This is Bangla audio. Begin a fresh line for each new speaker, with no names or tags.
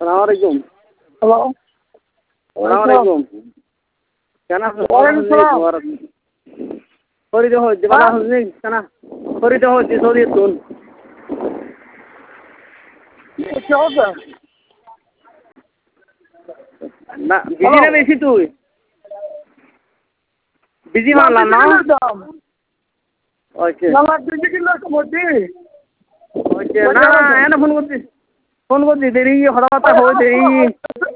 সালাম আলাইকুম।
হ্যালো,
সালাম আলাইকুম। কেন ফরিদে হচ্ছে বালা হচ্ছে কেন ফরিদে হচ্ছে সৌদি তুন
কি অবস্থা?
না বিজি না বেশি তুই বিজি মানলাম না ওকে ওকে না না এনে ফোন করছি দেরি হঠাৎ হয়ে দেরি